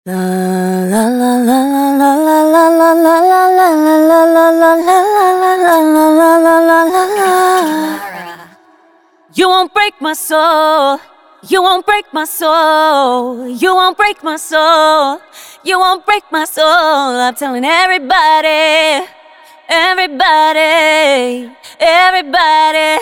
La la la la la la la la la la la la la la la la la la. You won't break my soul. You won't break my soul. You won't break my soul. You won't break my soul. I'm telling everybody, everybody, everybody,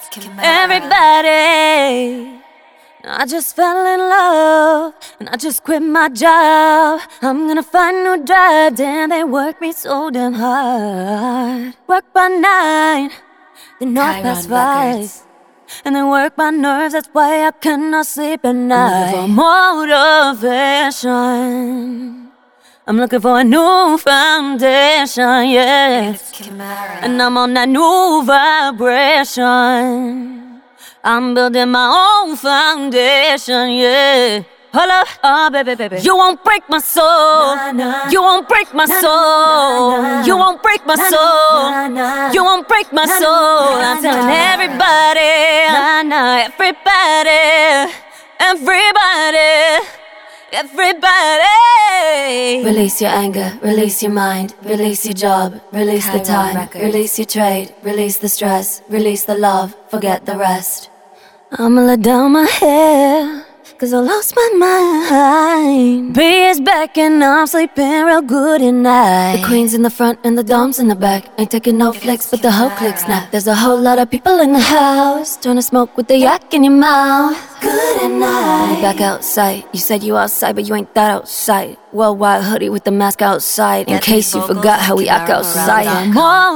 everybody. I just fell in love, and I just quit my job. I'm gonna find a new drive. Damn, they work me so damn hard. Work by 9, then not past 5, and then work my nerves. That's why I cannot sleep at night. I'm looking for motivation. I'm looking for a new foundation, yeah. And I'm on that new vibration. I'm building my own foundation, yeah. Hold up, oh baby, baby. You won't break my soul. You won't break my soul. You won't break my soul. You won't break my soul. I'm telling everybody, everybody, everybody, everybody. Release your anger, release your mind, release your job, release the time, release your trade, release the stress, release the love, forget the rest. I'ma let down my hair, cause I lost my mind. B is back and I'm sleeping real good at night. The queen's in the front and the dom's in the back. Ain't taking no flicks, but the whole click snap. There's a whole lot of people in the house, trying to smoke with the yak in your mouth. Good at night. Back outside, you said you outside, but you ain't that outside. Worldwide hoodie with the mask outside, in case you forgot how we act outside.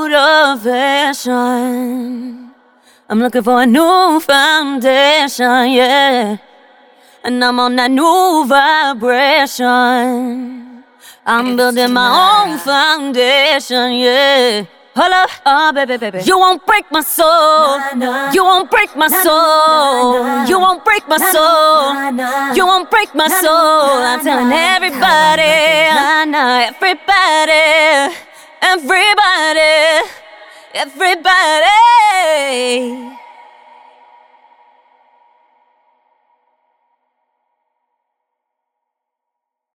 Motivation. I'm looking for a new foundation, yeah. And I'm on that new vibration. I'm building my own foundation, yeah. Hold up, oh baby, baby. You won't break my soul. You won't break my soul. You won't break my soul. You won't break my soul. I'm telling everybody, everybody, everybody, everybody.